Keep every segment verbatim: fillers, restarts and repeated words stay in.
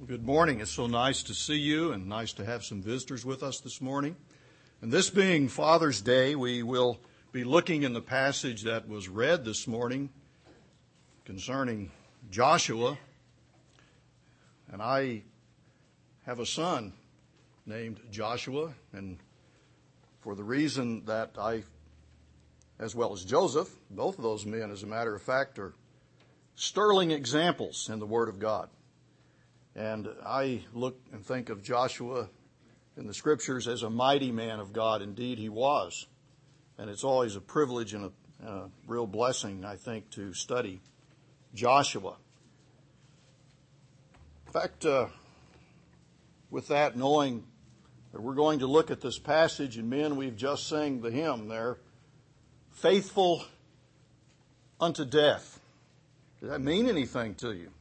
Good morning. It's so nice to see you and nice to have some visitors with us this morning. And this being Father's Day, we will be looking in the passage that was read this morning concerning Joshua. And I have a son named Joshua, and for the reason that I, as well as Joseph, both of those men, as a matter of fact, are sterling examples in the Word of God. And I look and think of Joshua in the Scriptures as a mighty man of God. Indeed, he was. And it's always a privilege and a, a real blessing, I think, to study Joshua. In fact, uh, with that, knowing that we're going to look at this passage, and men, we've just sang the hymn there, faithful unto death. Does that mean anything to you?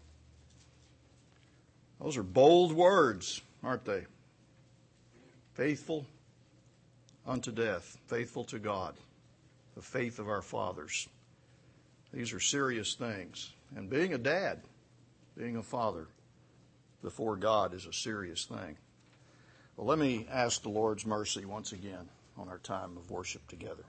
Those are bold words, aren't they? Faithful unto death, faithful to God, the faith of our fathers. These are serious things. And being a dad, being a father before God is a serious thing. Well, let me ask the Lord's mercy once again on our time of worship together.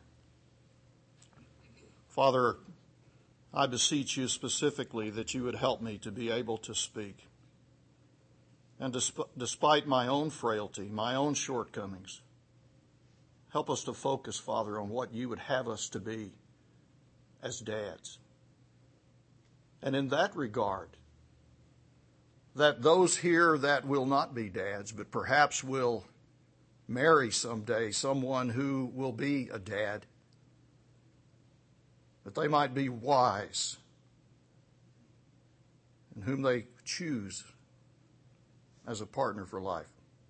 Father, I beseech you specifically that you would help me to be able to speak. And despite my own frailty, my own shortcomings, help us to focus, Father, on what you would have us to be as dads. And in that regard, that those here that will not be dads, but perhaps will marry someday someone who will be a dad, that they might be wise in whom they choose as a partner for life.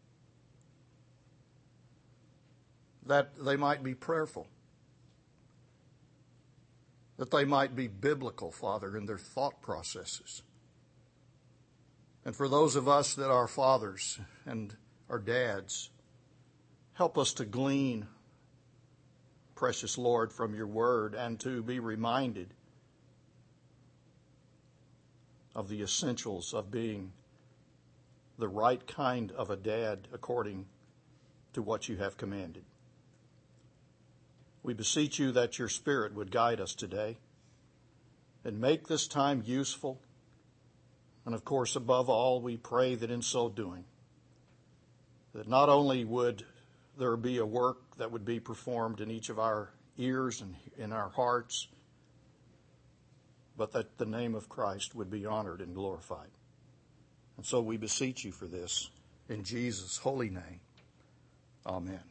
That they might be prayerful. That they might be biblical, Father, in their thought processes. And for those of us that are fathers and are dads, help us to glean, precious Lord, from your word and to be reminded of the essentials of being the right kind of a dad according to what you have commanded. We beseech you that your Spirit would guide us today and make this time useful. And of course, above all, we pray that in so doing, that not only would there be a work that would be performed in each of our ears and in our hearts, but that the name of Christ would be honored and glorified. And so we beseech you for this in Jesus' holy name. Amen.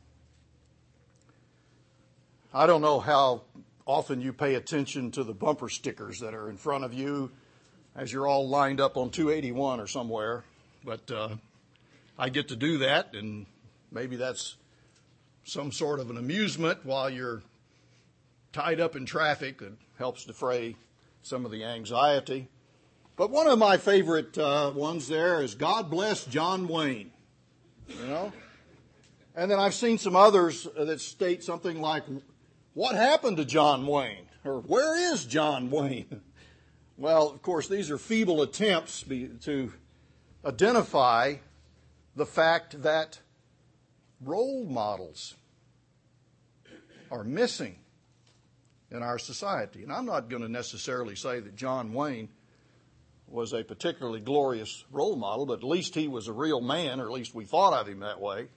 I don't know how often you pay attention to the bumper stickers that are in front of you as you're all lined up on two eighty-one or somewhere, but uh, I get to do that, and maybe that's some sort of an amusement while you're tied up in traffic that helps defray some of the anxiety. But one of my favorite uh, ones there is God Bless John Wayne, you know. And then I've seen some others that state something like, what happened to John Wayne? Or where is John Wayne? Well, of course, these are feeble attempts be, to identify the fact that role models are missing in our society. And I'm not going to necessarily say that John Wayne was a particularly glorious role model, but at least he was a real man, or at least we thought of him that way.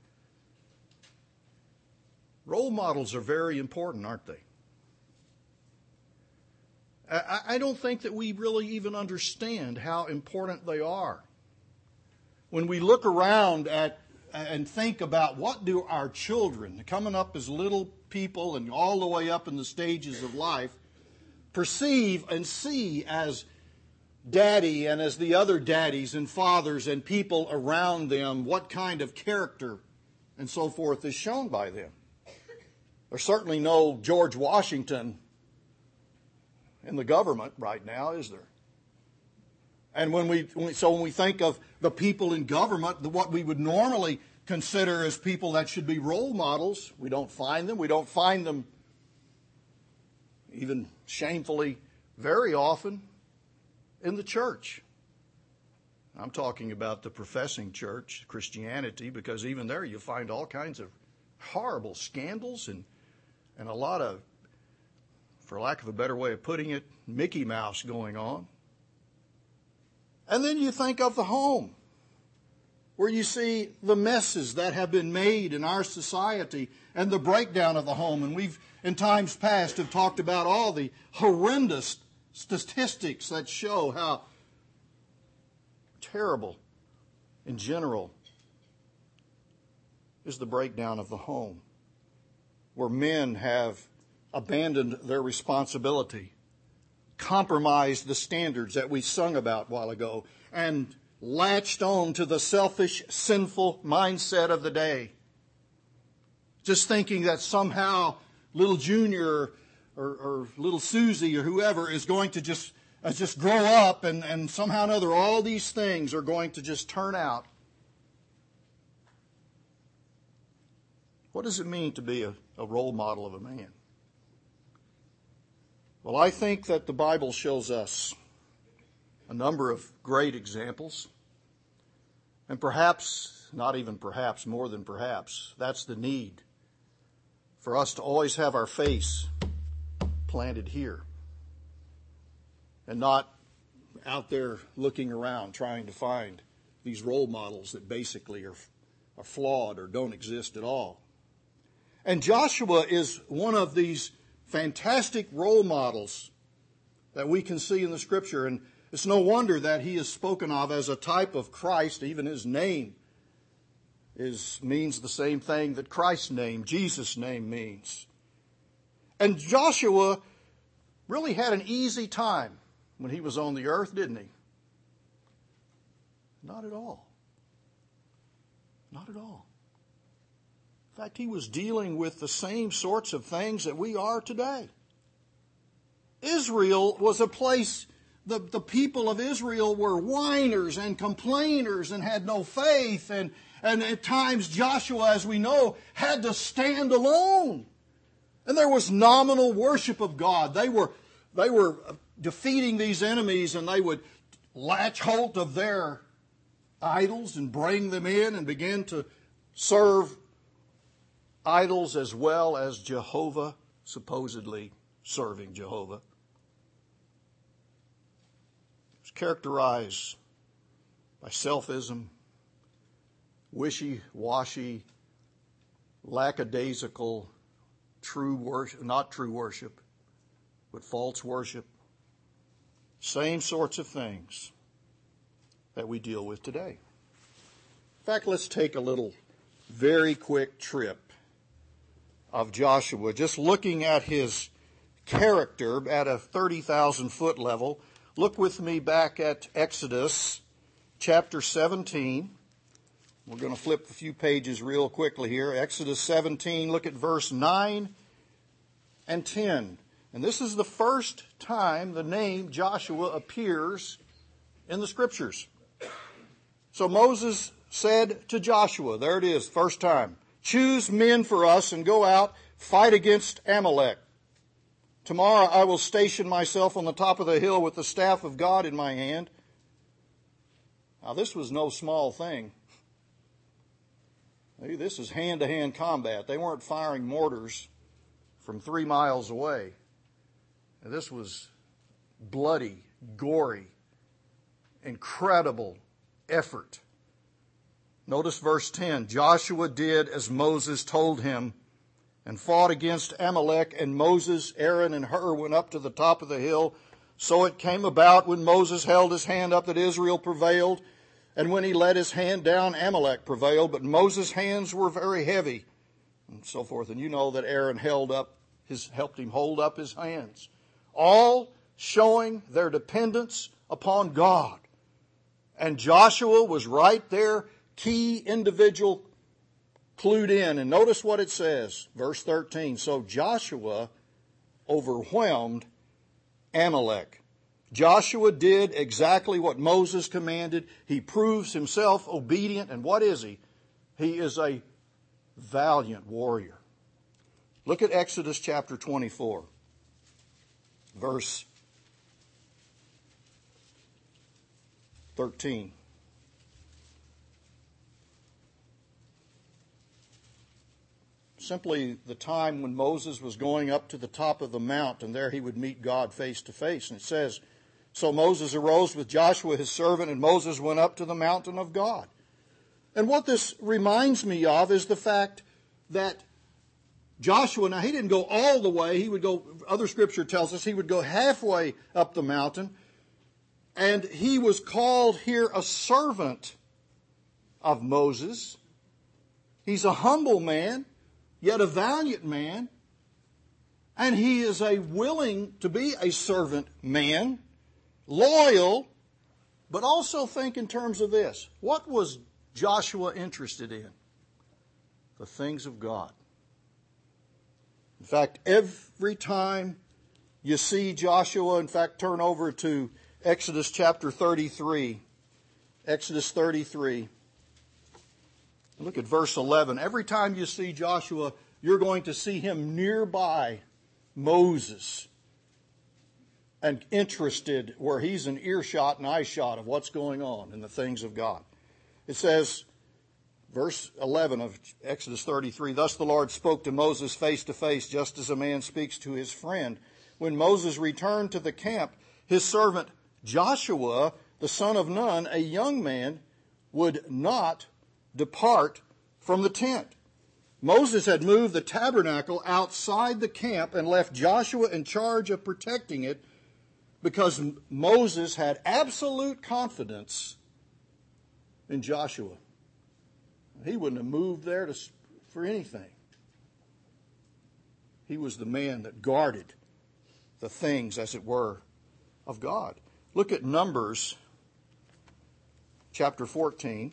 Role models are very important, aren't they? I, I don't think that we really even understand how important they are. When we look around at and think about what do our children, coming up as little people and all the way up in the stages of life, perceive and see as daddy and as the other daddies and fathers and people around them, what kind of character and so forth is shown by them. There's certainly no George Washington in the government right now, is there? And when we, so when we think of the people in government, what we would normally consider as people that should be role models, we don't find them. We don't find them even shamefully very often in the church. I'm talking about the professing church, Christianity, because even there you find all kinds of horrible scandals and, and a lot of, for lack of a better way of putting it, Mickey Mouse going on. And then you think of the home, where you see the messes that have been made in our society and the breakdown of the home. And we've, in times past, have talked about all the horrendous statistics that show how terrible, in general, is the breakdown of the home, where men have abandoned their responsibility, compromised the standards that we sung about a while ago, and latched on to the selfish, sinful mindset of the day. Just thinking that somehow little Junior or, or little Susie or whoever is going to just, uh, just grow up and, and somehow or another all these things are going to just turn out. What does it mean to be a, a role model of a man? Well, I think that the Bible shows us a number of great examples. And perhaps, not even perhaps, more than perhaps, that's the need for us to always have our face planted here and not out there looking around trying to find these role models that basically are, are flawed or don't exist at all. And Joshua is one of these fantastic role models that we can see in the Scripture. And it's no wonder that he is spoken of as a type of Christ. Even his name is means the same thing that Christ's name, Jesus' name, means. And Joshua really had an easy time when he was on the earth, didn't he? Not at all. Not at all. In fact, he was dealing with the same sorts of things that we are today. Israel was a place, the, the people of Israel were whiners and complainers and had no faith. And, and at times Joshua, as we know, had to stand alone. And there was nominal worship of God. They were, they were defeating these enemies, and they would latch hold of their idols and bring them in and begin to serve idols as well as Jehovah, supposedly serving Jehovah. It was characterized by selfism, wishy-washy, lackadaisical, true worship, not true worship, but false worship. Same sorts of things that we deal with today. In fact, let's take a little very quick trip of Joshua, just looking at his character at a thirty thousand foot level. Look with me back at Exodus chapter seventeen. We're going to flip a few pages real quickly here. Exodus seventeen, look at verse nine and ten. And this is the first time the name Joshua appears in the Scriptures. So Moses said to Joshua, there it is, first time, choose men for us and go out, fight against Amalek. Tomorrow I will station myself on the top of the hill with the staff of God in my hand. Now this was no small thing. This is hand-to-hand combat. They weren't firing mortars from three miles away. This was bloody, gory, incredible effort. Notice verse ten. Joshua did as Moses told him and fought against Amalek, and Moses, Aaron, and Hur went up to the top of the hill. So it came about when Moses held his hand up that Israel prevailed, and when he let his hand down, Amalek prevailed. But Moses' hands were very heavy, and so forth. And you know that Aaron held up his, helped him hold up his hands, all showing their dependence upon God. And Joshua was right there, key individual, clued in. And notice what it says, verse thirteen. So Joshua overwhelmed Amalek. Joshua did exactly what Moses commanded. He proves himself obedient. And what is he? He is a valiant warrior. Look at Exodus chapter twenty-four, verse thirteen. simply the time when Moses was going up to the top of the mount, and there he would meet God face to face. And it says, so Moses arose with Joshua his servant, and Moses went up to the mountain of God. And what this reminds me of is the fact that Joshua, now he didn't go all the way. He would go, other scripture tells us, he would go halfway up the mountain. And he was called here a servant of Moses. He's a humble man, yet a valiant man. And he is a willing to be a servant man, loyal, but also think in terms of this. What was Joshua interested in? The things of God. In fact, every time you see Joshua, in fact, turn over to Exodus chapter thirty-three. Exodus thirty-three. Look at verse eleven. Every time you see Joshua, you're going to see him nearby Moses and interested where he's an earshot and eyeshot of what's going on in the things of God. It says, verse eleven of Exodus thirty-three, thus the Lord spoke to Moses face to face, just as a man speaks to his friend. When Moses returned to the camp, his servant Joshua, the son of Nun, a young man, would not depart from the tent. Moses had moved the tabernacle outside the camp and left Joshua in charge of protecting it because Moses had absolute confidence in Joshua. He wouldn't have moved there to, for anything. He was the man that guarded the things, as it were, of God. Look at Numbers chapter fourteen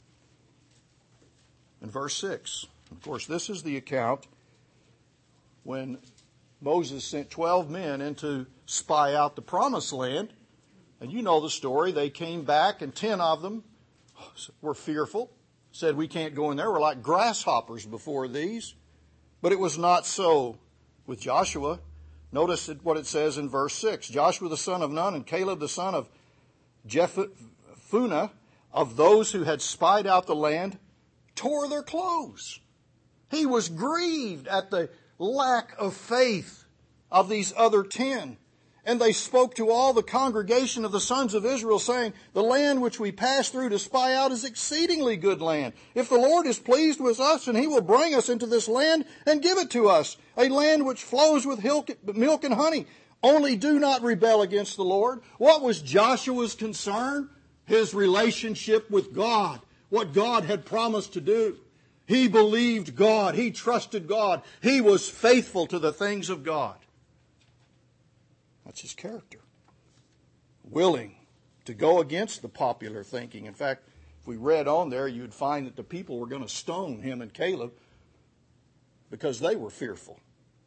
and verse six. Of course, this is the account when Moses sent twelve men in to spy out the promised land. And you know the story. They came back, and ten of them were fearful, said, we can't go in there. We're like grasshoppers before these. But it was not so with Joshua. Notice what it says in verse six. Joshua the son of Nun and Caleb the son of Jephunneh, of those who had spied out the land, tore their clothes. He was grieved at the lack of faith of these other ten. And they spoke to all the congregation of the sons of Israel, saying, the land which we passed through to spy out is exceedingly good land. If the Lord is pleased with us, and he will bring us into this land and give it to us, a land which flows with milk and honey. Only do not rebel against the Lord. What was Joshua's concern? His relationship with God, what God had promised to do. He believed God. He trusted God. He was faithful to the things of God. That's his character. Willing to go against the popular thinking. In fact, if we read on there, you'd find that the people were going to stone him and Caleb because they were fearful.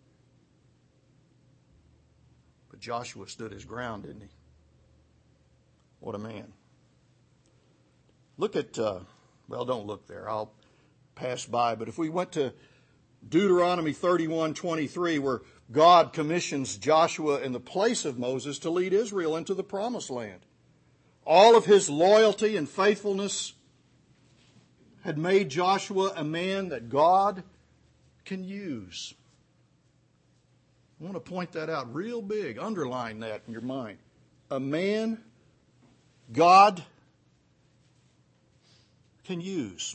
But Joshua stood his ground, didn't he? What a man. Look at, uh, well, don't look there. I'll pass by. But if we went to Deuteronomy thirty-one twenty-three, where God commissions Joshua in the place of Moses to lead Israel into the promised land. All of his loyalty and faithfulness had made Joshua a man that God can use. I want to point that out real big. Underline that in your mind. A man God can use.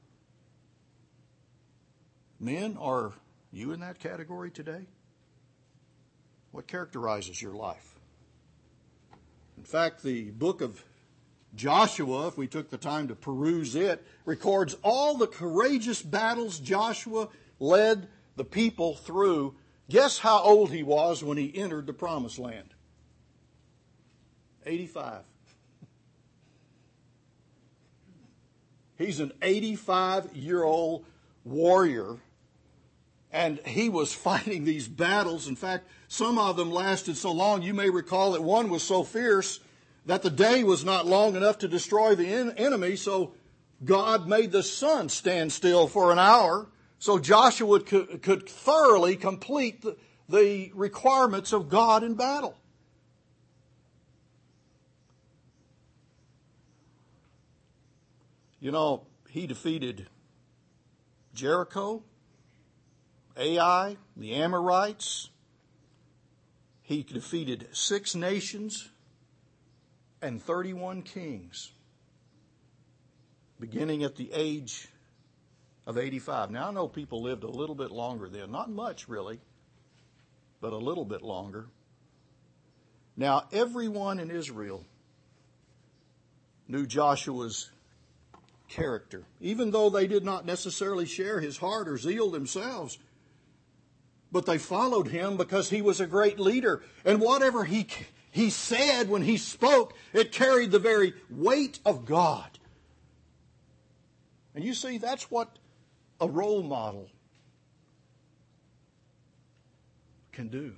Men, are you in that category today? What characterizes your life? In fact, the book of Joshua, if we took the time to peruse it, records all the courageous battles Joshua led the people through. Guess how old he was when he entered the promised land? eighty-five. He's an eighty-five-year-old warrior, and he was fighting these battles. In fact, some of them lasted so long, you may recall that one was so fierce that the day was not long enough to destroy the en- enemy, so God made the sun stand still for an hour so Joshua could, could thoroughly complete the, the requirements of God in battle. You know, he defeated Jericho Ai, the Amorites. He defeated six nations and thirty-one kings, beginning at the age of eighty-five. Now, I know people lived a little bit longer then. Not much, really, but a little bit longer. Now, everyone in Israel knew Joshua's character. Even though they did not necessarily share his heart or zeal themselves, but they followed him because he was a great leader. And whatever he, he said when he spoke, it carried the very weight of God. And you see, that's what a role model can do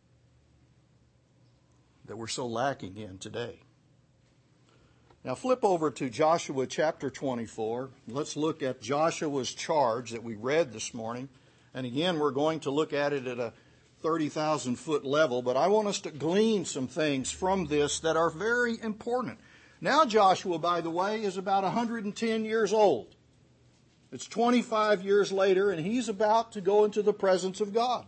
that we're so lacking in today. Now flip over to Joshua chapter twenty-four. Let's look at Joshua's charge that we read this morning. And again, we're going to look at it at a thirty thousand foot level, but I want us to glean some things from this that are very important. Now Joshua, by the way, is about one hundred ten years old. It's twenty-five years later, and he's about to go into the presence of God.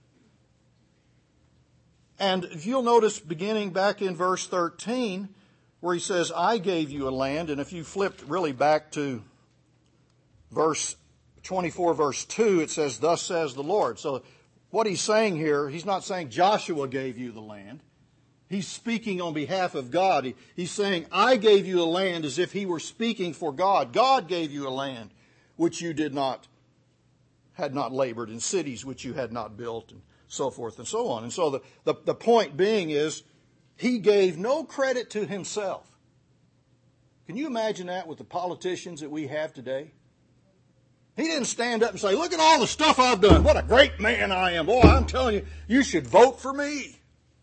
And if you'll notice, beginning back in verse thirteen, where he says, I gave you a land, and if you flipped really back to verse twenty-four, verse two, it says, thus says the Lord. So what he's saying here, he's not saying Joshua gave you the land. He's speaking on behalf of God. He, he's saying, I gave you a land, as if he were speaking for God. God gave you a land which you did not, had not labored, in cities which you had not built, and so forth and so on. And so the, the, the point being is, he gave no credit to himself. Can you imagine that with the politicians that we have today? He didn't stand up and say, look at all the stuff I've done. What a great man I am. Boy, I'm telling you, you should vote for me.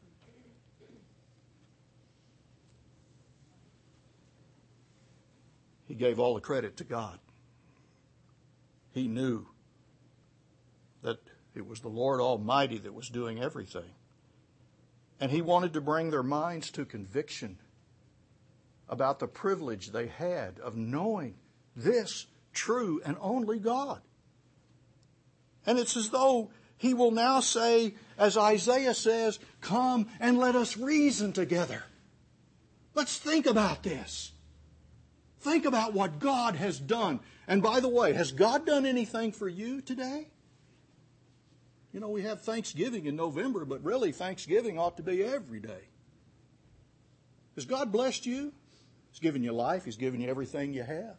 He gave all the credit to God. He knew that it was the Lord Almighty that was doing everything. And he wanted to bring their minds to conviction about the privilege they had of knowing this true and only God. And it's as though he will now say, as Isaiah says, come and let us reason together. Let's think about this. Think about what God has done. And by the way, has God done anything for you today? You know, we have Thanksgiving in November, but really Thanksgiving ought to be every day. Has God blessed you? He's given you life. He's given you everything you have.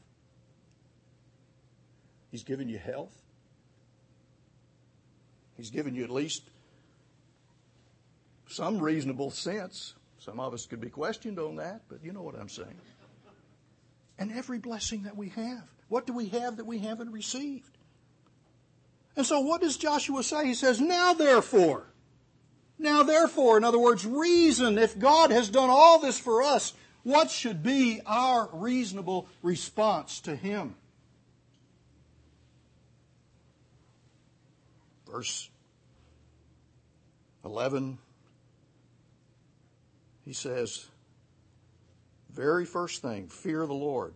He's given you health. He's given you at least some reasonable sense. Some of us could be questioned on that, but you know what I'm saying. And every blessing that we have. What do we have that we haven't received? And so what does Joshua say? He says, now therefore, now therefore, in other words, reason, if God has done all this for us, what should be our reasonable response to him? Verse eleven, he says, very first thing, fear the Lord.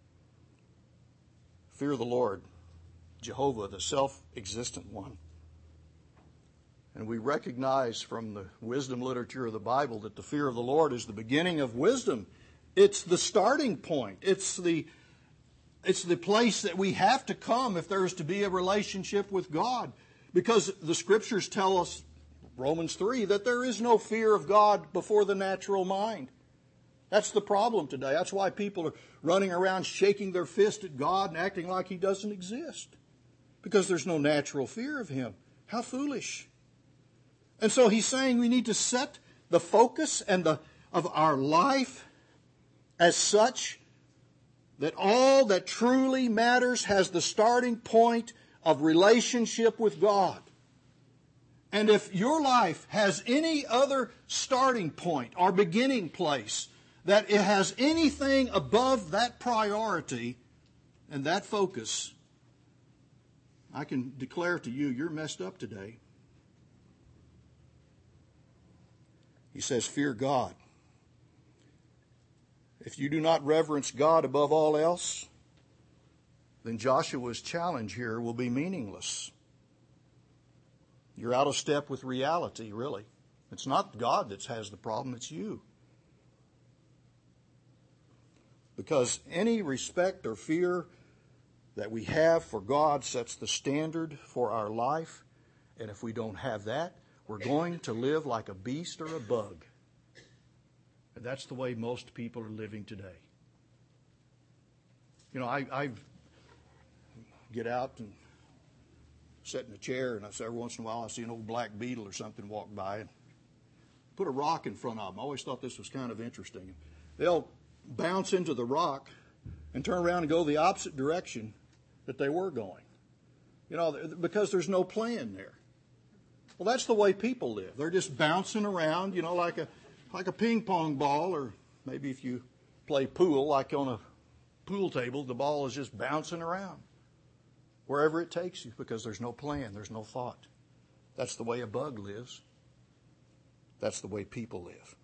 Fear the Lord, Jehovah, the self-existent one. And we recognize from the wisdom literature of the Bible that the fear of the Lord is the beginning of wisdom. It's the starting point. It's the, it's the place that we have to come if there is to be a relationship with God. Because the Scriptures tell us, Romans three, that there is no fear of God before the natural mind. That's the problem today. That's why people are running around shaking their fist at God and acting like he doesn't exist. Because there's no natural fear of him. How foolish. And so he's saying we need to set the focus and the of our life as such that all that truly matters has the starting point of relationship with God. And if your life has any other starting point or beginning place, that it has anything above that priority and that focus, I can declare to you, you're messed up today. He says, fear God. If you do not reverence God above all else, then Joshua's challenge here will be meaningless. You're out of step with reality, really. It's not God that has the problem, it's you. Because any respect or fear that we have for God sets the standard for our life. And if we don't have that, we're going to live like a beast or a bug. And that's the way most people are living today. You know, I, I get out and sit in a chair, and I say every once in a while I see an old black beetle or something walk by and put a rock in front of them. I always thought this was kind of interesting. They'll bounce into the rock and turn around and go the opposite direction that they were going. You know, because there's no plan there. Well, that's the way people live. They're just bouncing around, you know, like a like a ping pong ball, or maybe if you play pool, like on a pool table, the ball is just bouncing around wherever it takes you because there's no plan, there's no thought. That's the way a bug lives. That's the way people live.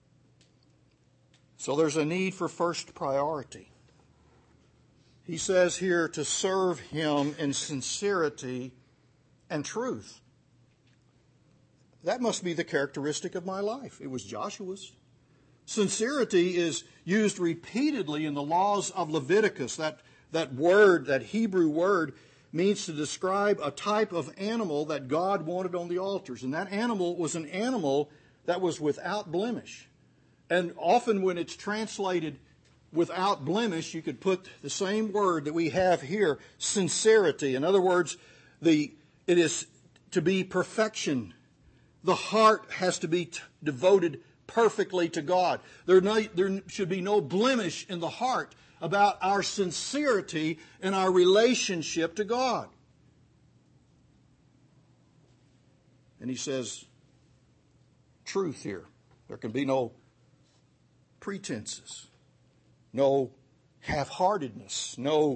So there's a need for first priority. He says here to serve Him in sincerity and truth. That must be the characteristic of my life. It was Joshua's. Sincerity is used repeatedly in the laws of Leviticus. That, that word, that Hebrew word, means to describe a type of animal that God wanted on the altars. And that animal was an animal that was without blemish. And often when it's translated without blemish, you could put the same word that we have here, sincerity. In other words, the it is to be perfection. The heart has to be t- devoted perfectly to God. There, no, there should be no blemish in the heart about our sincerity and our relationship to God. And he says, truth here. There can be no pretenses, no half-heartedness, no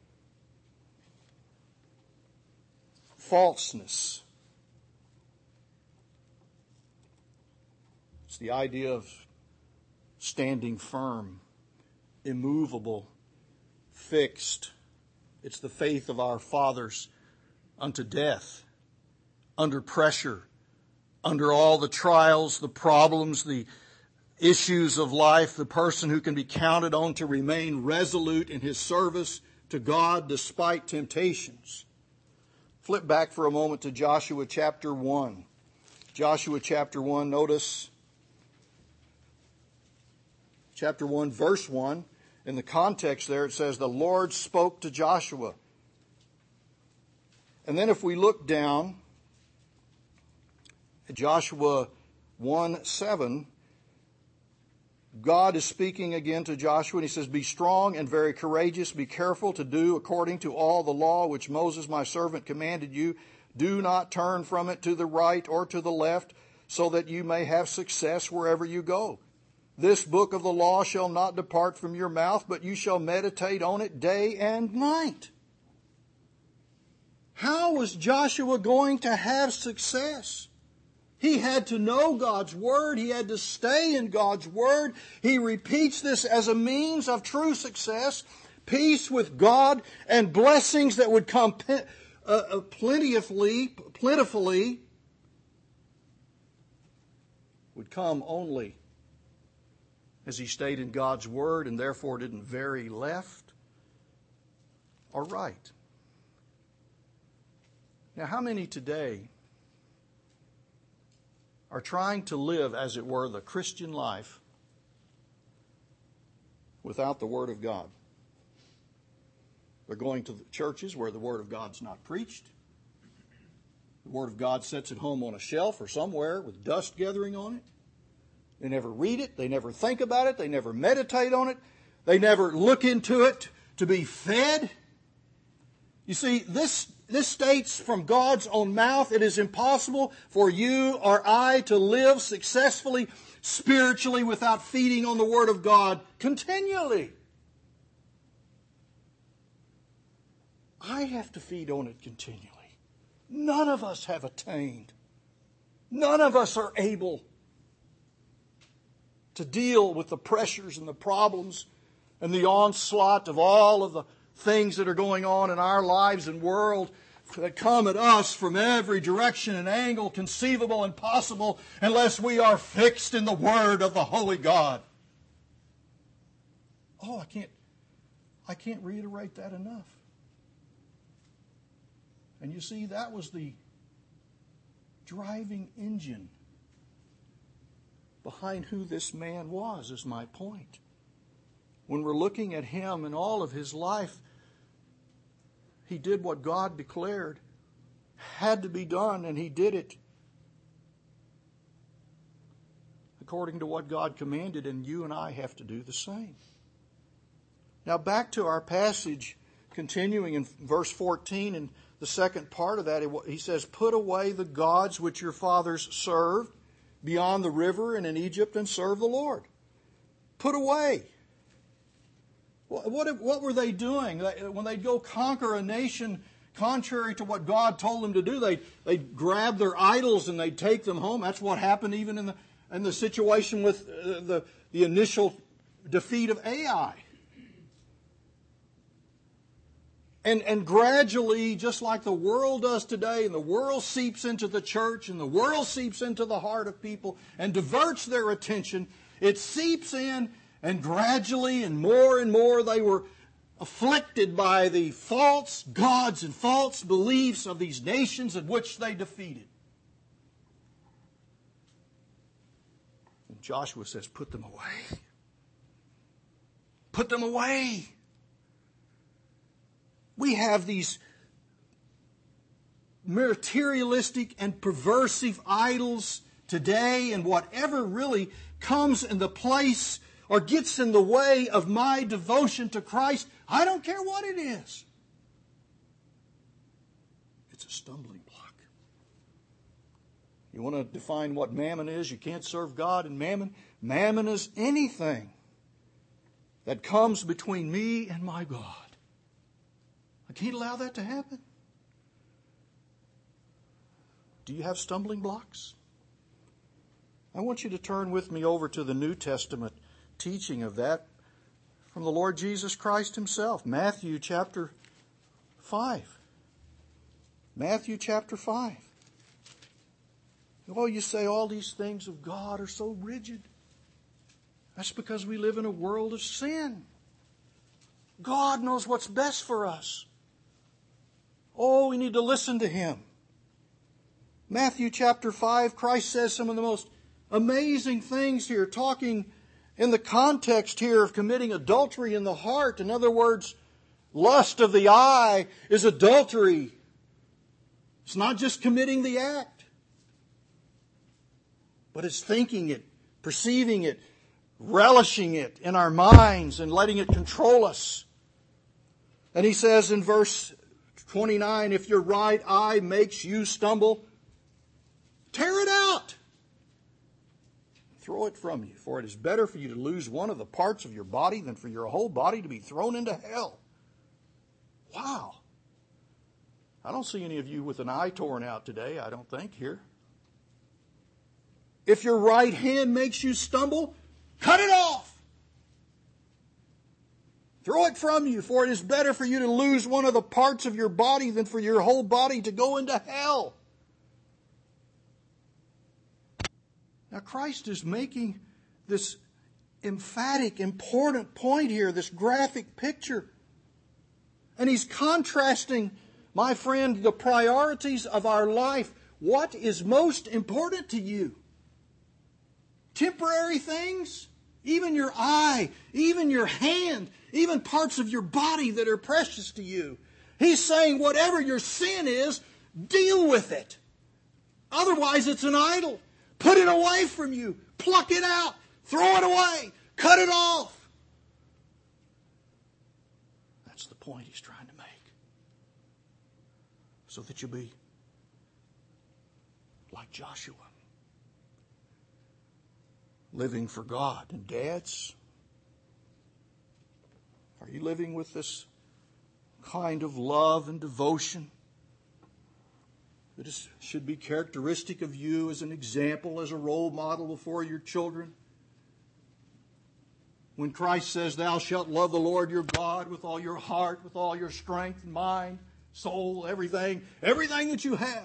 falseness. It's the idea of standing firm, immovable, fixed. It's the faith of our fathers unto death, under pressure, under all the trials, the problems, the issues of life, the person who can be counted on to remain resolute in his service to God despite temptations. Flip back for a moment to Joshua chapter one. Joshua chapter one, notice chapter one, verse one. In the context there it says, the Lord spoke to Joshua. And then if we look down at Joshua one seven, God is speaking again to Joshua, and he says, be strong and very courageous. Be careful to do according to all the law which Moses my servant commanded you. Do not turn from it to the right or to the left, so that you may have success wherever you go. This book of the law shall not depart from your mouth, but you shall meditate on it day and night. How was Joshua going to have success? He had to know God's Word. He had to stay in God's Word. He repeats this as a means of true success, peace with God, and blessings that would come uh, plentifully, plentifully, would come only as he stayed in God's Word and therefore didn't vary left or right. Now, how many today are trying to live, as it were, the Christian life without the Word of God? They're going to the churches where the Word of God's not preached. The Word of God sits at home on a shelf or somewhere with dust gathering on it. They never read it. They never think about it. They never meditate on it. They never look into it to be fed. You see, this, this states from God's own mouth, it is impossible for you or I to live successfully spiritually without feeding on the Word of God continually. I have to feed on it continually. None of us have attained. None of us are able to deal with the pressures and the problems and the onslaught of all of the things that are going on in our lives and world that come at us from every direction and angle conceivable and possible unless we are fixed in the Word of the Holy God. Oh, I can't, I can't reiterate that enough. And you see, that was the driving engine behind who this man was, is my point. When we're looking at him and all of his life, he did what God declared had to be done, and he did it according to what God commanded, and you and I have to do the same. Now back to our passage, continuing in verse fourteen, and the second part of that, he says, "Put away the gods which your fathers served beyond the river and in Egypt, and serve the Lord." Put away. What, what were they doing? When they'd go conquer a nation contrary to what God told them to do, they'd, they'd grab their idols and they'd take them home. That's what happened even in the, in the situation with the, the initial defeat of Ai. And, and gradually, just like the world does today, and the world seeps into the church, and the world seeps into the heart of people and diverts their attention, it seeps in, and gradually and more and more they were afflicted by the false gods and false beliefs of these nations in which they defeated. And Joshua says, put them away. Put them away. We have these materialistic and perversive idols today, and whatever really comes in the place or gets in the way of my devotion to Christ, I don't care what it is. It's a stumbling block. You want to define what mammon is? You can't serve God in mammon. Mammon is anything that comes between me and my God. I can't allow that to happen. Do you have stumbling blocks? I want you to turn with me over to the New Testament teaching of that from the Lord Jesus Christ himself. Matthew chapter five. Matthew chapter five. Oh, you say all these things of God are so rigid. That's because we live in a world of sin. God knows what's best for us. Oh, we need to listen to Him. Matthew chapter five, Christ says some of the most amazing things here, talking in the context here of committing adultery in the heart. In other words, lust of the eye is adultery. It's not just committing the act, but it's thinking it, perceiving it, relishing it in our minds and letting it control us. And He says in verse twenty-nine, if your right eye makes you stumble, tear it out. Throw it from you, for it is better for you to lose one of the parts of your body than for your whole body to be thrown into hell. Wow. I don't see any of you with an eye torn out today, I don't think, here. If your right hand makes you stumble, cut it off. Throw it from you, for it is better for you to lose one of the parts of your body than for your whole body to go into hell. Now Christ is making this emphatic, important point here, this graphic picture. And He's contrasting, my friend, the priorities of our life. What is most important to you? Temporary things? Even your eye, even your hand, even parts of your body that are precious to you. He's saying whatever your sin is, deal with it. Otherwise it's an idol. Put it away from you. Pluck it out. Throw it away. Cut it off. That's the point He's trying to make. So that you'll be like Joshua. Living for God. And dads, are you living with this kind of love and devotion that is, should be characteristic of you as an example, as a role model before your children? When Christ says, thou shalt love the Lord your God with all your heart, with all your strength and mind, soul, everything, everything that you have.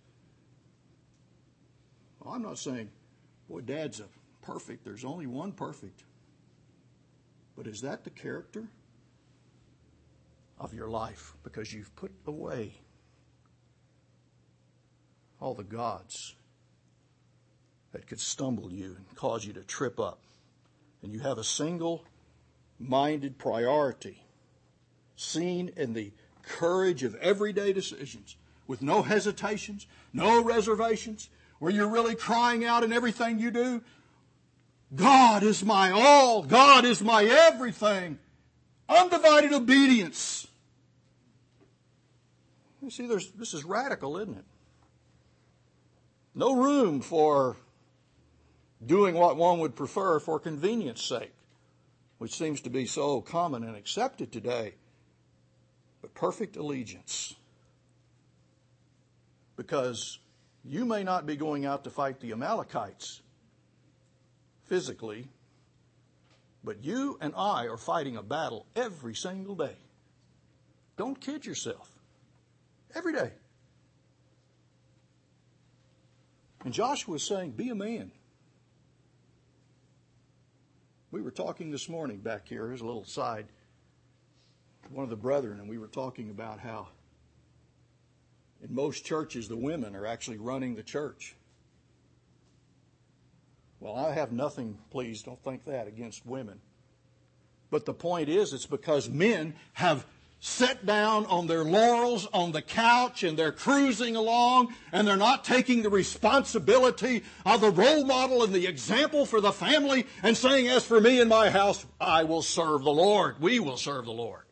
Well, I'm not saying, boy, Dad's a perfect. There's only one perfect. But is that the character of your life? Because you've put away all the gods that could stumble you and cause you to trip up. And you have a single-minded priority seen in the courage of everyday decisions with no hesitations, no reservations, where you're really crying out in everything you do, God is my all. God is my everything. Undivided obedience. You see, there's, this is radical, isn't it? No room for doing what one would prefer for convenience sake, which seems to be so common and accepted today. But perfect allegiance. Because you may not be going out to fight the Amalekites physically, but you and I are fighting a battle every single day. Don't kid yourself. Every day. And Joshua is saying, be a man. We were talking this morning back here, here's a little side, one of the brethren, and we were talking about how in most churches the women are actually running the church. Well, I have nothing, please don't think that, against women. But the point is, it's because men have sat down on their laurels on the couch and they're cruising along and they're not taking the responsibility of the role model and the example for the family and saying, as for me and my house, I will serve the Lord. We will serve the Lord.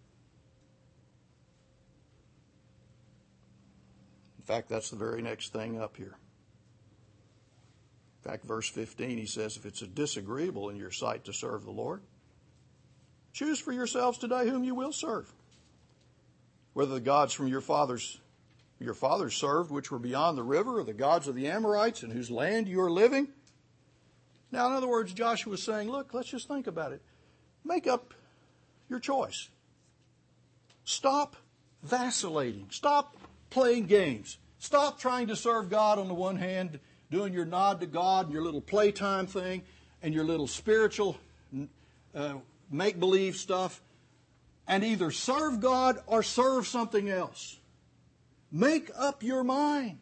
In fact, that's the very next thing up here. In fact, verse fifteen, he says, if it's disagreeable in your sight to serve the Lord, choose for yourselves today whom you will serve. Whether the gods from your fathers your fathers served, which were beyond the river, or the gods of the Amorites in whose land you are living. Now, in other words, Joshua is saying, look, let's just think about it. Make up your choice. Stop vacillating. Stop playing games. Stop trying to serve God on the one hand, doing your nod to God and your little playtime thing and your little spiritual uh, make-believe stuff, and either serve God or serve something else. Make up your mind.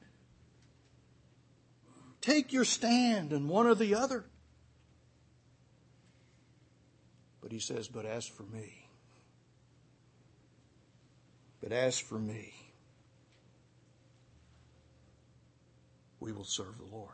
Take your stand in one or the other. But he says, but as for me, but as for me, we will serve the Lord.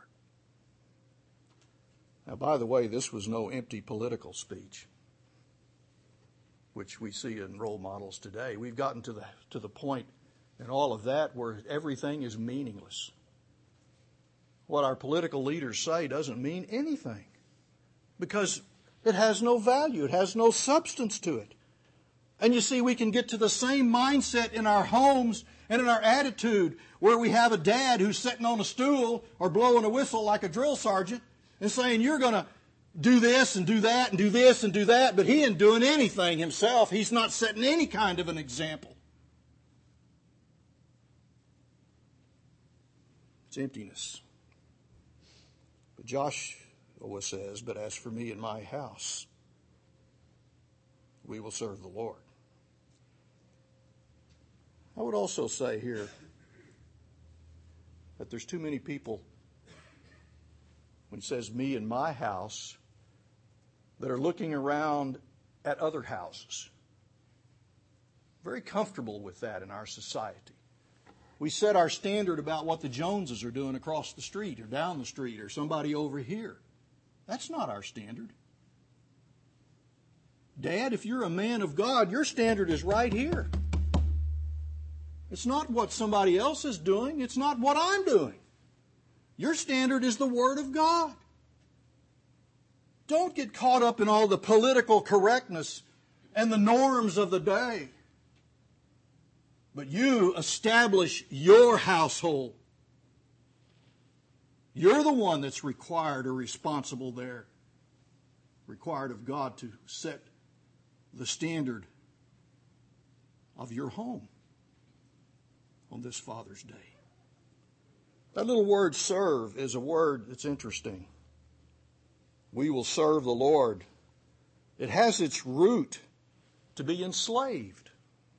Now, by the way, this was no empty political speech, which we see in role models today. We've gotten to the to the point in all of that where everything is meaningless. What our political leaders say doesn't mean anything because it has no value. It has no substance to it. And you see, we can get to the same mindset in our homes and in our attitude where we have a dad who's sitting on a stool or blowing a whistle like a drill sergeant and saying, you're going to do this and do that and do this and do that, but he ain't doing anything himself. He's not setting any kind of an example. It's emptiness. But Joshua says, but as for me and my house, we will serve the Lord. I would also say here that there's too many people, when it says me and my house, that are looking around at other houses. Very comfortable with that in our society. We set our standard about what the Joneses are doing across the street or down the street or somebody over here. That's not our standard. Dad, if you're a man of God, your standard is right here. It's not what somebody else is doing. It's not what I'm doing. Your standard is the Word of God. Don't get caught up in all the political correctness and the norms of the day. But you establish your household. You're the one that's required or responsible there. Required of God to set the standard of your home. on this Father's Day. That little word serve is a word that's interesting. We will serve the Lord. It has its root to be enslaved.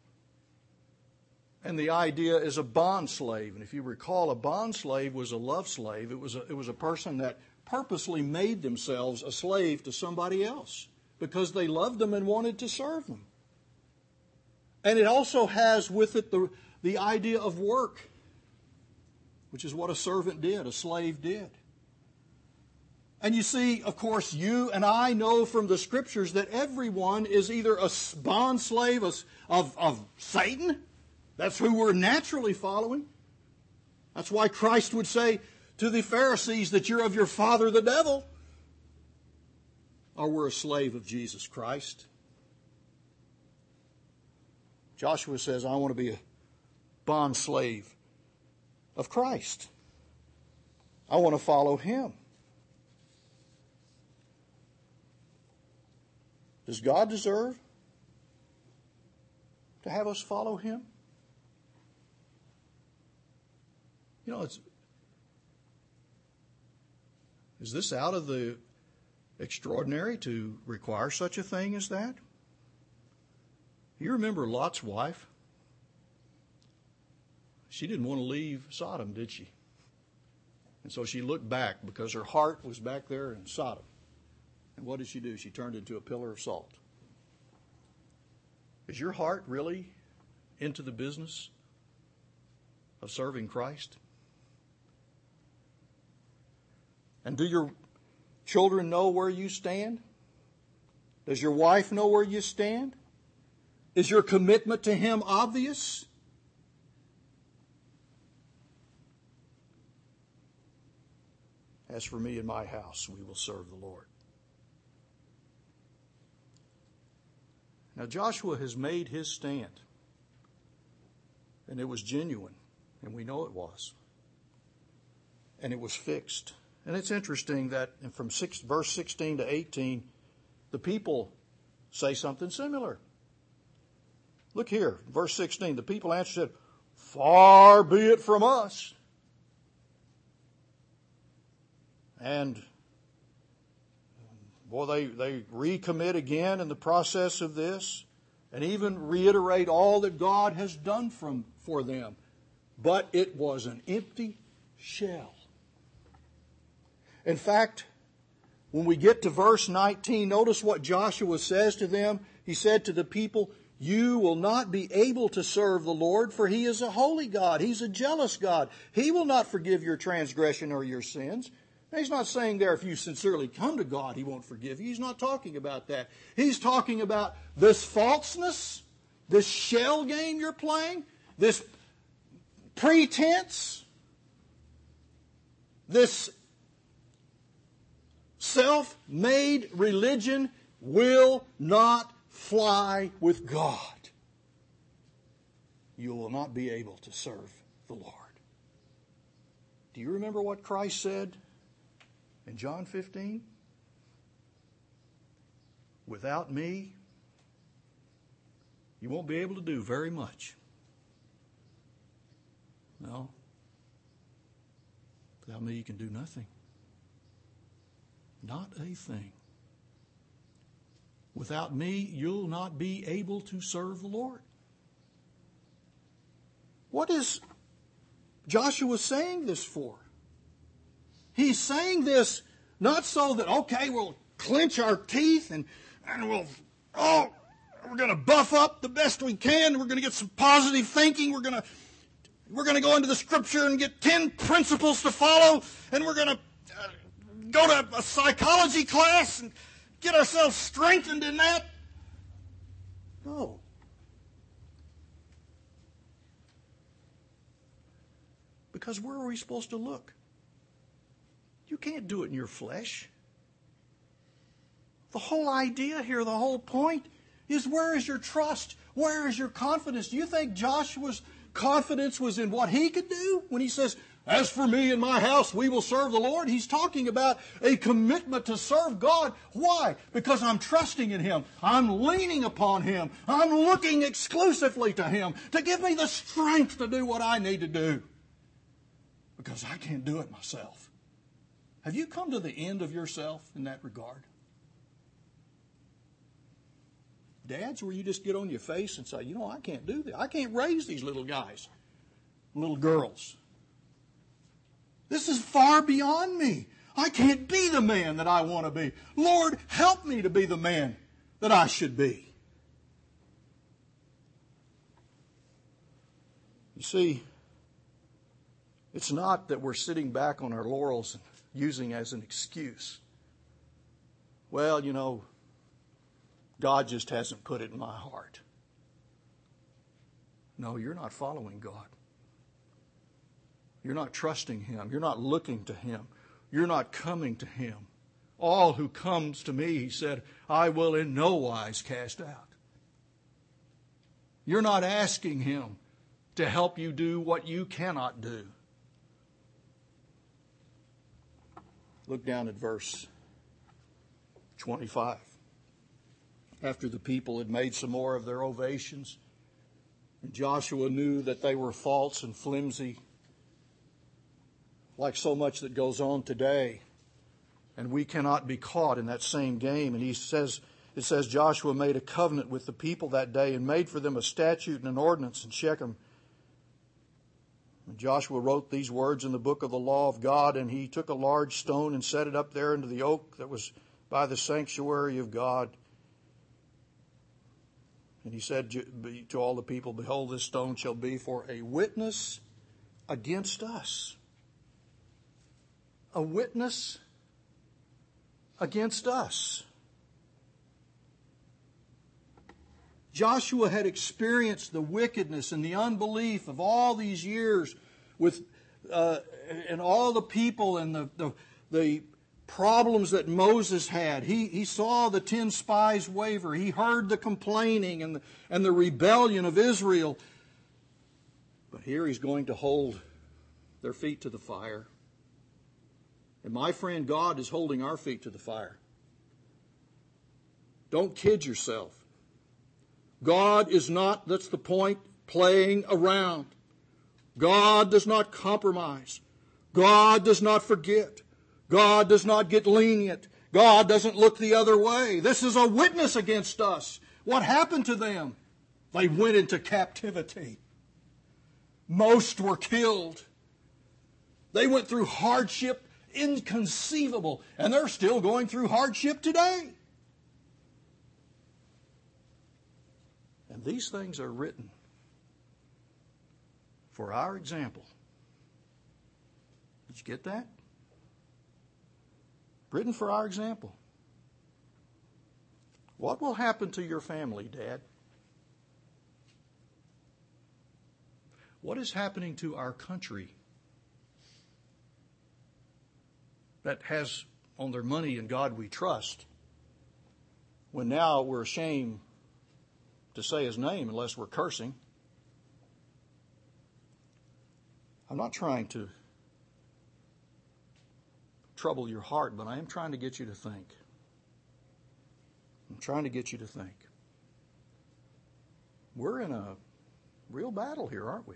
And the idea is a bond slave. And if you recall, a bond slave was a love slave. It was a, it was a person that purposely made themselves a slave to somebody else because they loved them and wanted to serve them. And it also has with it the, the idea of work, which is what a servant did, a slave did. And you see, of course, you and I know from the Scriptures that everyone is either a bond slave of, of, of Satan. That's who we're naturally following. That's why Christ would say to the Pharisees that you're of your father the devil. Or we're a slave of Jesus Christ. Joshua says, I want to be a bond slave of Christ. I want to follow Him. Does God deserve to have us follow Him? You know, it's, is this out of the extraordinary to require such a thing as that? You remember Lot's wife? She didn't want to leave Sodom, did she? And so she looked back because her heart was back there in Sodom. And what did she do? She turned into a pillar of salt. Is your heart really into the business of serving Christ? And do your children know where you stand? Does your wife know where you stand? Is your commitment to Him obvious? As for me and my house, we will serve the Lord. Now Joshua has made his stand. And it was genuine. And we know it was. And it was fixed. And it's interesting that from six, verse sixteen to eighteen, the people say something similar. Look here, verse sixteen. The people answered, far be it from us. And boy, they, they recommit again in the process of this and even reiterate all that God has done from, for them. But it was an empty shell. In fact, when we get to verse nineteen, notice what Joshua says to them. He said to the people, you will not be able to serve the Lord, for He is a holy God. He's a jealous God. He will not forgive your transgression or your sins. Now, He's not saying there if you sincerely come to God, He won't forgive you. He's not talking about that. He's talking about this falseness, this shell game you're playing, this pretense, this self-made religion will not fly with God. You will not be able to serve the Lord. Do you remember what Christ said in John fifteen? Without me, you won't be able to do very much. No. Without me, you can do nothing. Not a thing. Without me, you'll not be able to serve the Lord. What is Joshua saying this for? He's saying this not so that, okay, we'll clench our teeth and, and we'll, oh, we're going to buff up the best we can. We're going to get some positive thinking. We're going to, we're going to go into the Scripture and get ten principles to follow. And we're going to uh, go to a psychology class and get ourselves strengthened in that. No. Because where are we supposed to look? You can't do it in your flesh. The whole idea here, the whole point is, where is your trust? Where is your confidence? Do you think Joshua's confidence was in what he could do when he says, As for me and my house, we will serve the Lord. He's talking about a commitment to serve God. Why? Because I'm trusting in Him. I'm leaning upon Him. I'm looking exclusively to Him to give me the strength to do what I need to do. Because I can't do it myself. Have you come to the end of yourself in that regard? Dads, where you just get on your face and say, you know, I can't do this. I can't raise these little guys, little girls. This is far beyond me. I can't be the man that I want to be. Lord, help me to be the man that I should be. You see, it's not that we're sitting back on our laurels and using as an excuse. Well, you know, God just hasn't put it in my heart. No, you're not following God. You're not trusting Him. You're not looking to Him. You're not coming to Him. All who comes to me, He said, I will in no wise cast out. You're not asking Him to help you do what you cannot do. Look down at verse twenty-five. After the people had made some more of their ovations, and Joshua knew that they were false and flimsy, like so much that goes on today, and we cannot be caught in that same game. And he says, it says Joshua made a covenant with the people that day and made for them a statute and an ordinance in Shechem. And Joshua wrote these words in the book of the law of God, and he took a large stone and set it up there into the oak that was by the sanctuary of God. And he said to all the people, behold, this stone shall be for a witness against us. A witness against us. Joshua had experienced the wickedness and the unbelief of all these years with uh, and all the people and the, the, the problems that Moses had. He, he saw the ten spies waver. He heard the complaining and the, and the rebellion of Israel. But here he's going to hold their feet to the fire. And my friend, God is holding our feet to the fire. Don't kid yourself. God is not, that's the point, playing around. God does not compromise. God does not forget. God does not get lenient. God doesn't look the other way. This is a witness against us. What happened to them? They went into captivity. Most were killed. They went through hardship inconceivable, and they're still going through hardship today. And these things are written for our example. Did you get that? Written for our example. What will happen to your family, Dad? What is happening to our country that has on their money in God we trust, when now we're ashamed to say His name unless we're cursing? I'm not trying to trouble your heart, but I am trying to get you to think. I'm trying to get you to think. We're in a real battle here, aren't we?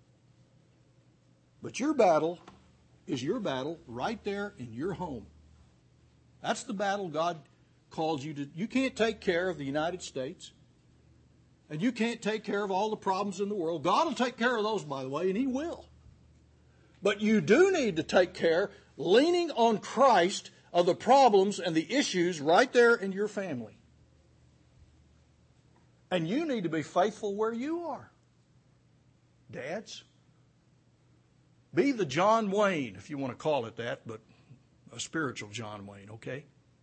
But your battle is your battle right there in your home. That's the battle God calls you to. You can't take care of the United States, and you can't take care of all the problems in the world. God will take care of those, by the way, and He will. But you do need to take care, leaning on Christ, of the problems and the issues right there in your family. And you need to be faithful where you are. Dads, be the John Wayne, if you want to call it that, but a spiritual John Wayne, okay?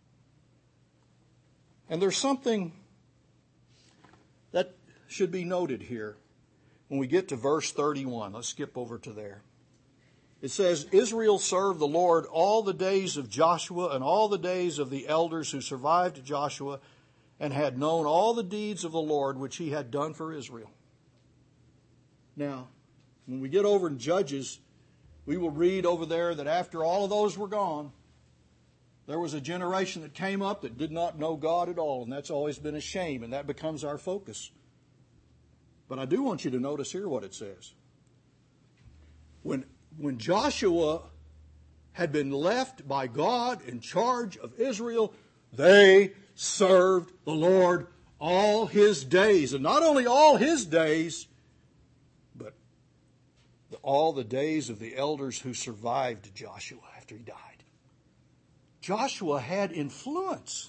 And there's something that should be noted here when we get to verse thirty-one. Let's skip over to there. It says, Israel served the Lord all the days of Joshua and all the days of the elders who survived Joshua and had known all the deeds of the Lord which He had done for Israel. Now, when we get over in Judges, we will read over there that after all of those were gone, there was a generation that came up that did not know God at all, and that's always been a shame, and that becomes our focus. But I do want you to notice here what it says. When, when Joshua had been left by God in charge of Israel, they served the Lord all his days. And not only all his days, but all the days of the elders who survived Joshua after he died. Joshua had influence.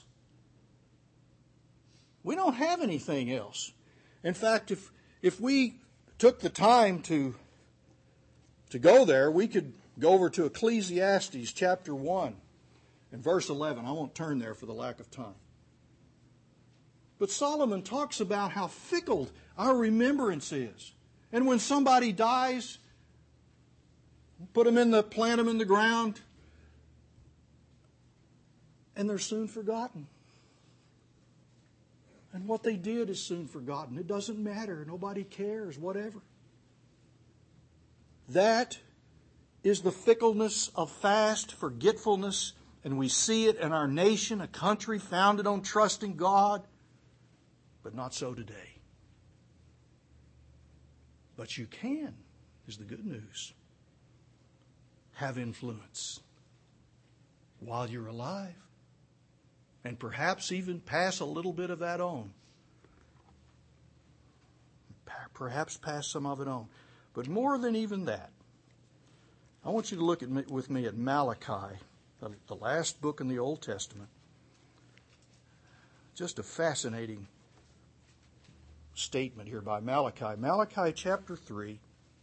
We don't have anything else. In fact, if if we took the time to, to go there, we could go over to Ecclesiastes chapter one and verse eleven. I won't turn there for the lack of time. But Solomon talks about how fickle our remembrance is. And when somebody dies, put them in the, plant them in the ground, and they're soon forgotten. And what they did is soon forgotten. It doesn't matter. Nobody cares, whatever. That is the fickleness of fast forgetfulness, and we see it in our nation, a country founded on trusting God, but not so today. But you can, is the good news, have influence while you're alive. And perhaps even pass a little bit of that on. Perhaps pass some of it on. But more than even that, I want you to look at me, with me at Malachi, the, the last book in the Old Testament. Just a fascinating statement here by Malachi. Malachi chapter three.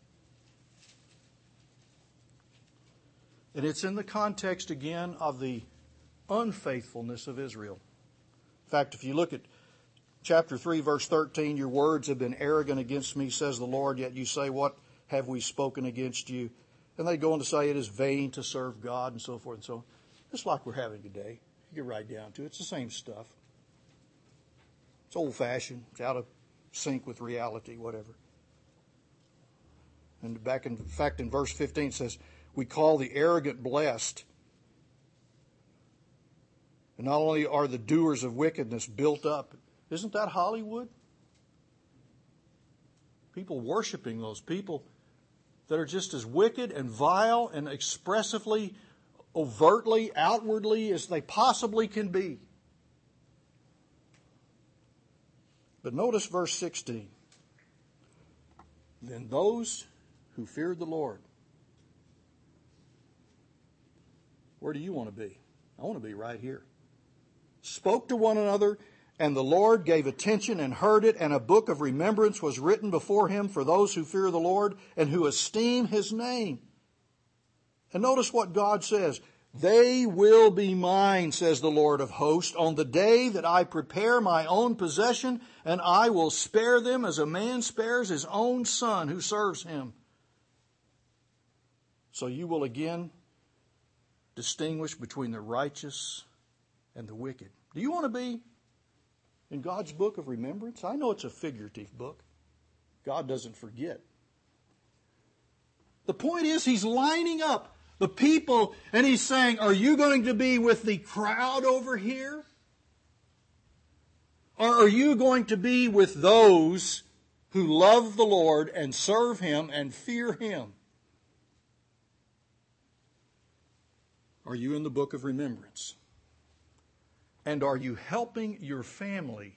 And it's in the context again of the unfaithfulness of Israel. In fact, if you look at chapter three, verse thirteen, your words have been arrogant against me, says the Lord, yet you say, what have we spoken against you? And they go on to say it is vain to serve God and so forth and so on. Just like we're having today. You get right down to it. It's the same stuff. It's old-fashioned. It's out of sync with reality, whatever. And back in fact in verse fifteen it says, we call the arrogant blessed. And not only are the doers of wickedness built up, isn't that Hollywood? People worshiping those people that are just as wicked and vile and expressively, overtly, outwardly as they possibly can be. But notice verse sixteen. Then those who feared the Lord. Where do you want to be? I want to be right here. Spoke to one another, and the Lord gave attention and heard it, and a book of remembrance was written before him for those who fear the Lord and who esteem his name. And notice what God says. They will be mine, says the Lord of hosts, on the day that I prepare my own possession, and I will spare them as a man spares his own son who serves him. So you will again distinguish between the righteous and the wicked. Do you want to be in God's book of remembrance? I know it's a figurative book. God doesn't forget. The point is, he's lining up the people and he's saying, are you going to be with the crowd over here? Or are you going to be with those who love the Lord and serve him and fear him? Are you in the book of remembrance? And are you helping your family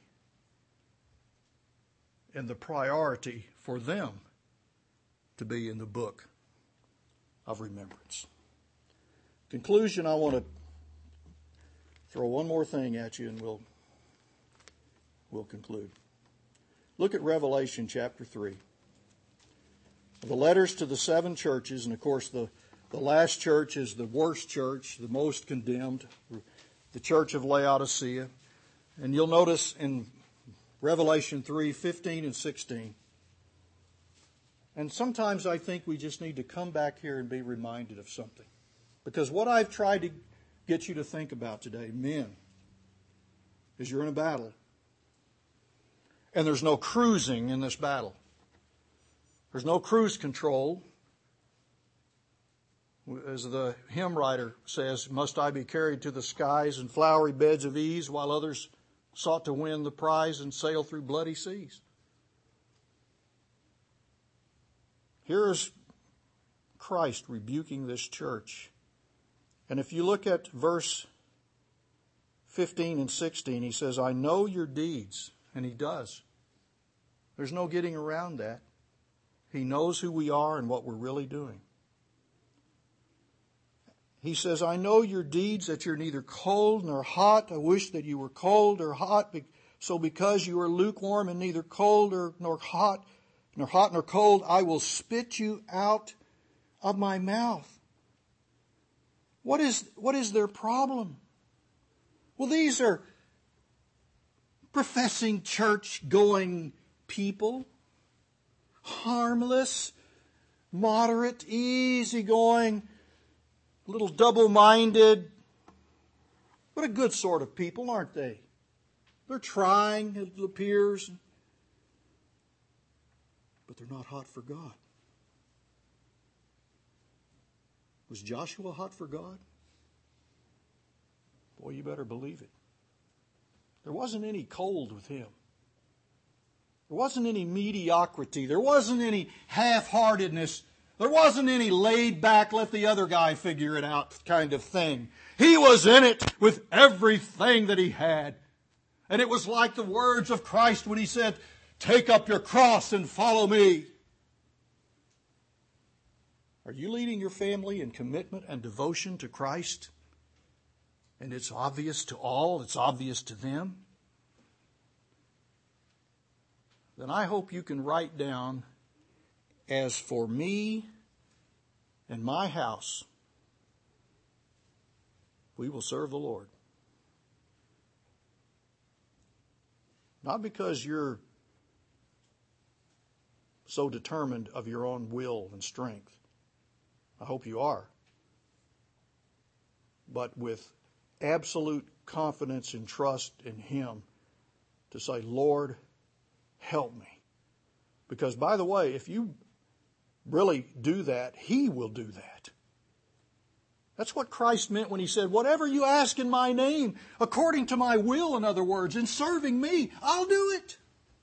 in the priority for them to be in the book of remembrance? Conclusion, I want to throw one more thing at you and we'll, we'll conclude. Look at Revelation chapter three. The letters to the seven churches, and of course the, the last church is the worst church, the most condemned, the church of Laodicea. And you'll notice in Revelation three, fifteen and sixteen. And sometimes I think we just need to come back here and be reminded of something. Because what I've tried to get you to think about today, men, is you're in a battle. And there's no cruising in this battle. There's no cruise control. As the hymn writer says, must I be carried to the skies in flowery beds of ease while others sought to win the prize and sail through bloody seas? Here is Christ rebuking this church. And if you look at verse fifteen and sixteen, he says, I know your deeds. And he does. There's no getting around that. He knows who we are and what we're really doing. He says, I know your deeds, that you're neither cold nor hot. I wish that you were cold or hot. So because you are lukewarm and neither cold or, nor hot, nor hot nor cold, I will spit you out of my mouth. What is, what is their problem? Well, these are professing church-going people. Harmless, moderate, easygoing, a little double-minded. What a good sort of people, aren't they? They're trying, it appears. But they're not hot for God. Was Joshua hot for God? Boy, you better believe it. There wasn't any cold with him. There wasn't any mediocrity. There wasn't any half-heartedness. There wasn't any laid back, let the other guy figure it out kind of thing. He was in it with everything that he had. And it was like the words of Christ when he said, take up your cross and follow me. Are you leading your family in commitment and devotion to Christ? And it's obvious to all, it's obvious to them. Then I hope you can write down, as for me and my house, we will serve the Lord. Not because you're so determined of your own will and strength. I hope you are. But with absolute confidence and trust in Him to say, Lord, help me. Because, by the way, if you really do that, He will do that. That's what Christ meant when He said, whatever you ask in my name, according to my will, in other words, in serving me, I'll do it.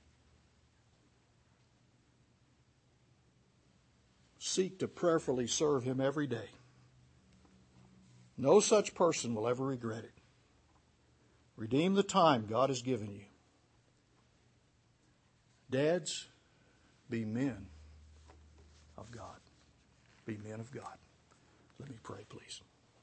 Seek to prayerfully serve Him every day. No such person will ever regret it. Redeem the time God has given you. Dads, be men of God. Be men of God. Let me pray, please.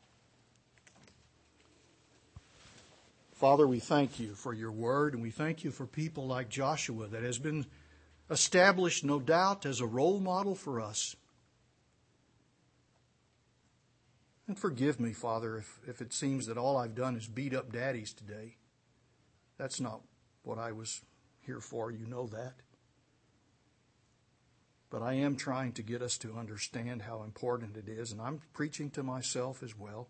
Father, we thank you for your word, and we thank you for people like Joshua that has been established, no doubt, as a role model for us. And forgive me, Father, if, if it seems that all I've done is beat up daddies today. That's not what I was here for. You know that. But I am trying to get us to understand how important it is, and I'm preaching to myself as well.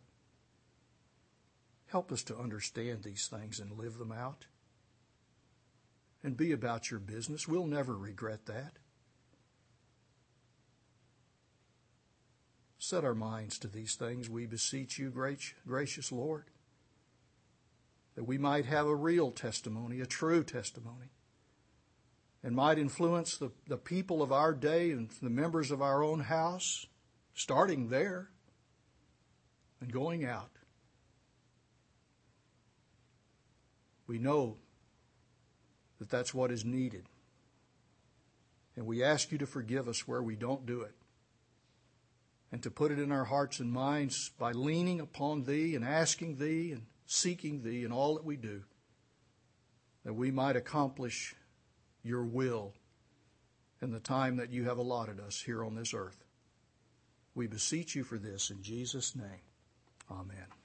Help us to understand these things and live them out. And be about your business. We'll never regret that. Set our minds to these things, we beseech you, gracious Lord, that we might have a real testimony, a true testimony, and might influence the, the people of our day and the members of our own house, starting there and going out. We know that that's what is needed. And we ask you to forgive us where we don't do it. And to put it in our hearts and minds by leaning upon Thee and asking Thee and seeking Thee in all that we do, that we might accomplish your will in the time that you have allotted us here on this earth. We beseech you for this in Jesus' name. Amen.